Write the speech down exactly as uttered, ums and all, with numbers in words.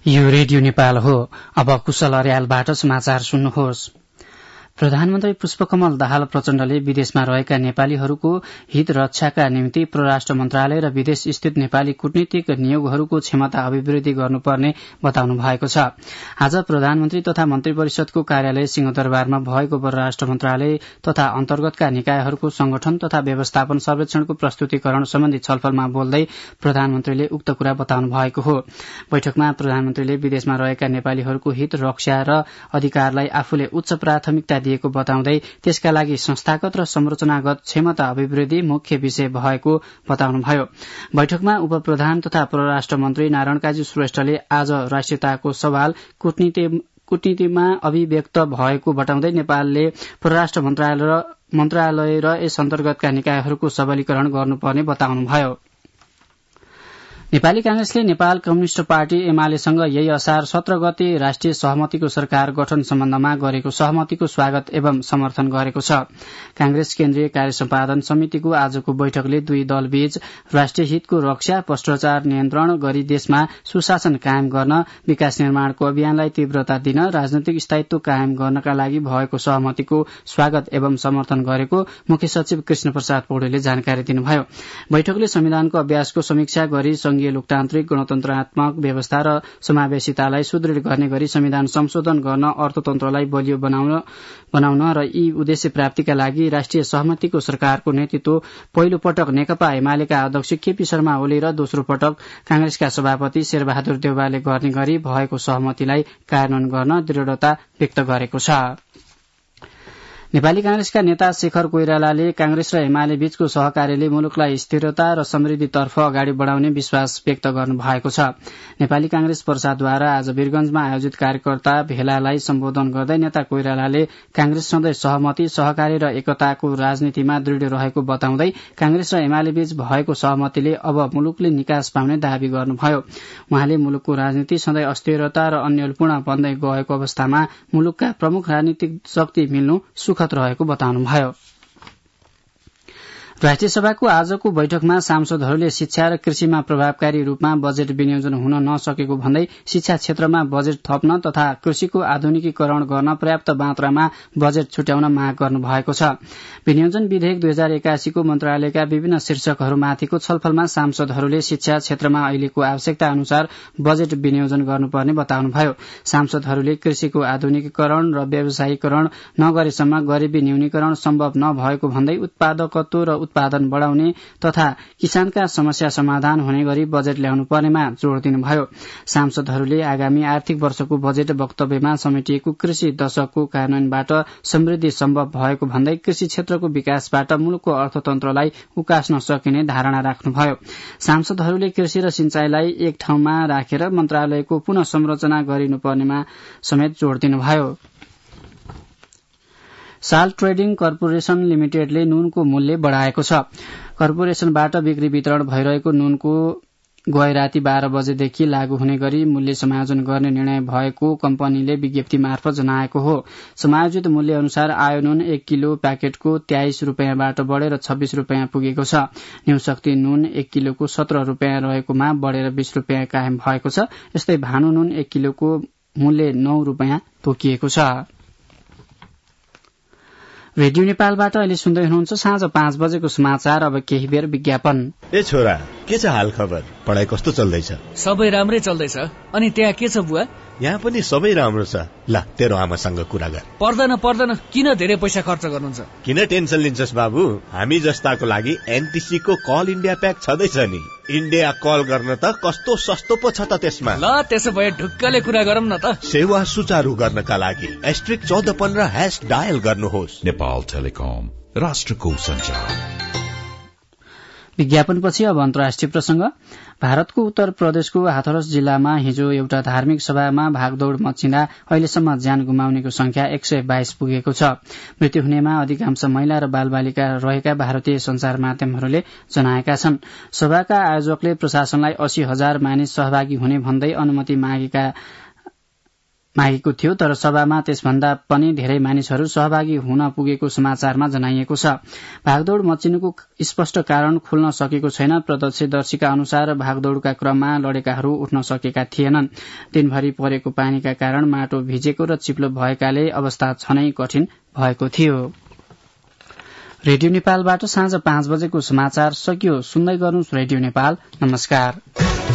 यो रेडियो नेपाल हो। अब कुशल अर्यालबाट समाचार सुन्नुहोस्। प्रधानमन्त्री पुष्पकमल दाहाल प्रचण्डले विदेशमा रहेका नेपालीहरूको हित रक्षाका निम्ति परराष्ट्र मन्त्रालय र विदेश स्थित नेपाली कूटनीतिक नियोगहरूको क्षमता अभिवृद्धि गर्नुपर्ने बताउनु भएको छ। आज प्रधानमन्त्री तथा मन्त्री परिषदको कार्यालय सिंहदरबारमा भएको परराष्ट्र मन्त्रालय तथा अन्तर्गतका निकायहरूको संगठन तथा व्यवस्थापन सर्वेक्षणको प्रस्तुतिकरण सम्बन्धी छलफलमा बोल्दै प्रधानमन्त्रीले उक्त कुरा बताउनु भएको हो। बैठकमा प्रधानमन्त्रीले विदेशमा रहेका नेपालीहरूको हित रक्षा र अधिकारलाई आफूले उच्च प्राथमिकता दिएको बताउँदै त्यसका लागि संस्थागत र संरचनागत क्षमता अभिवृद्धि मुख्य विषय भएको बताउनुभयो। बैठकमा उपप्रधान तथा परराष्ट्र मन्त्री नारायण काजी श्रेष्ठले आज राष्ट्रियताको सवाल कूटनीति कूटनीतिमा अभिव्यक्त भएको बताउँदै नेपालले परराष्ट्र मन्त्रालय र मन्त्रालय र यस अन्तर्गतका निकायहरूको सबलीकरण गर्नुपर्ने बताउनुभयो। नेपाली कांग्रेसले नेपाल कम्युनिष्ट पार्टी एमालेसँग यही असार सत्र गते राष्ट्रिय सहमतिको सरकार गठन सम्बन्धमा गरेको सहमतिको स्वागत एवं समर्थन गरेको छ। कांग्रेस केन्द्रीय कार्य सम्पादन समितिको आजको बैठकले दुई दलबीच राष्ट्रिय हितको रक्षा, भ्रष्टाचार नियन्त्रण गरी देशमा सुशासन कायम गर्न, विकास निर्माणको अभियानलाई तीव्रता दिन, राजनैतिक स्थायित्व कायम गर्नका लागि भएको सहमतिको स्वागत एवं समर्थन गरेको मुख्य सचिव कृष्ण प्रसाद पौडेलले जानकारी दिनुभयो। बैठकले संविधानको अभ्यासको समीक्षा गरी संघीय लोकतान्त्रिक गणतन्त्रात्मक व्यवस्था र समावेशितालाई सुदृढ़ गर्ने गरी संविधान संशोधन गर्न, अर्थतन्त्रलाई बलियो बनाउन बनाउन र यी उद्देश्य प्राप्तिका लागि राष्ट्रिय सहमतिको सरकारको नेतृत्व पहिलो पटक नेकपा एमालेका अध्यक्ष केपी शर्मा ओली र दोस्रो पटक कांग्रेसका सभापति शेरबहादुर देउवाले गर्ने गरी भएको सहमतिलाई कार्यान्वयन गर्न दृढ़ता व्यक्त गरेको छ। नेपाली कांग्रेसका नेता शेखर कोइरालाले कांग्रेस र एमाले बीचको सहकार्यले मुलुकलाई स्थिरता र समृद्धितर्फ अगाडि बढ़ाउने विश्वास व्यक्त गर्नु भएको छ। नेपाली कांग्रेस पर्साद्वारा आज वीरगंजमा आयोजित कार्यकर्ता भेलालाई सम्बोधन गर्दै नेता कोइरालाले कांग्रेस सधैँ सहमति, सहकार्य र एकताको राजनीतिमा दृढ़ रहेको बताउँदै कांग्रेस र एमाले बीच भएको सहमतिले अब मुलुकले निकास पाउने दावी गर्नुभयो। उहाँले मुलुकको राजनीति सधैँ अस्थिरता र अन्यलपूर्ण बन्दै गएको अवस्थामा मुलुकका प्रमुख राजनीतिक शक्ति मिल्नु सुख रहेको बताउनुभयो। राष्ट्रिय सभाको आजको बैठकमा सांसदहरूले शिक्षा र कृषिमा प्रभावकारी रूपमा बजेट विनियोजन हुन नसकेको भन्दै शिक्षा क्षेत्रमा बजेट थप्न तथा कृषिको आधुनिकीकरण गर्न पर्याप्त मात्रामा बजेट छुट्याउन माग गर्नु भएको छ। विनियोजन विधेयक दुई हजार एकासीको मन्त्रालयका विभिन्न शीर्षकहरूमाथिको छलफलमा सांसदहरूले शिक्षा क्षेत्रमा अहिलेको आवश्यकता अनुसार बजेट विनियोजन गर्नुपर्ने बताउनुभयो। सांसदहरूले कृषिको आधुनिकीकरण र व्यवसायीकरण नगरेसम्म गरिबी न्यूनीकरण सम्भव नभएको भन्दै उत्पादकत्व र उत्पादन बढ़ाउने तथा किसानका समस्या समाधान हुने गरी बजेट ल्याउनु पर्नेमा जोड़ दिनुभयो। सांसदहरूले आगामी आर्थिक वर्षको बजेट वक्तव्यमा समेटिएको कृषि दशकको कार्यान्वयनबाट समृद्धि सम्भव भएको भन्दै कृषि क्षेत्रको विकासबाट मुलुकको अर्थतन्त्रलाई उकास्न सकिने धारणा राख्नुभयो। सांसदहरूले कृषि र सिंचाईलाई एक ठाउँमा राखेर मन्त्रालयको पुनः संरचना गरिनुपर्नेमा समेत जोड़ दिनुभयो। साल ट्रेडिङ कर्पोरेशन लिमिटेडले नुनको मूल्य बढ़ाएको छ। कर्पोरेशनबाट बिक्री वितरण भइरहेको नुनको गए राति बाह्र बजेदेखि लागू हुने गरी मूल्य समायोजन गर्ने निर्णय भएको कम्पनीले विज्ञप्ति मार्फत जनाएको हो। समायोजित मूल्य अनुसार आयो नुन एक किलो प्याकेटको तेइस रूपियाँबाट बढ़ेर छब्बीस रूपियाँ पुगेको छ। न्यूशक्ति नुन एक किलोको सत्र रूपियाँ रहेकोमा बढ़ेर बीस रूपियाँ कायम भएको छ। यस्तै भानु नुन एक किलोको मूल्य नौ रूपियाँ तोकिएको छ। रेडियो नेपालबाट अहिले सुन्दै हुनुहुन्छ साँझ पाँच बजेको समाचार। अब केही बेर विज्ञापन। ए छोरा, के छ हाल खबर? पढाइ कस्तो चल्दैछ? सबै राम्रै चल्दैछ। अनि त्यहाँ के छ बुवा? यहाँ पनि सबै राम्रो छ। ल तेरो आमासँग कुरा गर। पर्दैन पर्दैन, किन धेरै पैसा खर्च गर्नुहुन्छ? किन टेन्सन लिन्छस् बाबु? हामी जस्ताको लागि एनटीसी को कल इन्डिया प्याक छँदैछ नि। इन्डिया कल गर्न त कस्तो सस्तो पो छ त त्यसमा। ल त्यसो भए ढुक्कले कुरा गरौँ न त। सेवा सुचारू गर्नका लागि एस्ट्रिक चौध पन्ध्र ह्याश डायल गर्नुहोस्। नेपाल टेलिकम, राष्ट्रको सञ्चार। विज्ञापनपछि अब अन्तर्राष्ट्रिय प्रसंग। भारतको उत्तर प्रदेशको हाथरस जिल्लामा हिजो एउटा धार्मिक सभामा भागदौड़ मचिँदा अहिलेसम्म ज्यान गुमाउनेको संख्या एक सय बाइस पुगेको छ। मृत्यु हुनेमा अधिकांश महिला र बालबालिका रहेका भारतीय संचार माध्यमहरूले जनाएका छन्। सभाका आयोजकले प्रशासनलाई अस्सी हजार मानिस सहभागी हुने भन्दै अनुमति मागेका मागेको थियो, तर सभामा त्यसभन्दा पनि धेरै मानिसहरू सहभागी हुन पुगेको समाचारमा जनाइएको छ। भागदौड़ मचिनुको स्पष्ट कारण खुल्न सकेको छैन। प्रत्यक्षदर्शीका अनुसार भागदौड़का क्रममा लडेकाहरू उठ्न सकेका थिएनन्। दिनभरि परेको पानीका कारण माटो भिजेको र चिप्लो भएकाले अवस्था छनै कठिन भएको थियो। रेडियो नेपालबाट साँझ पाँच बजेको समाचार सकियो। सुन्दै गर्नुहोस् रेडियो नेपाल। नमस्कार।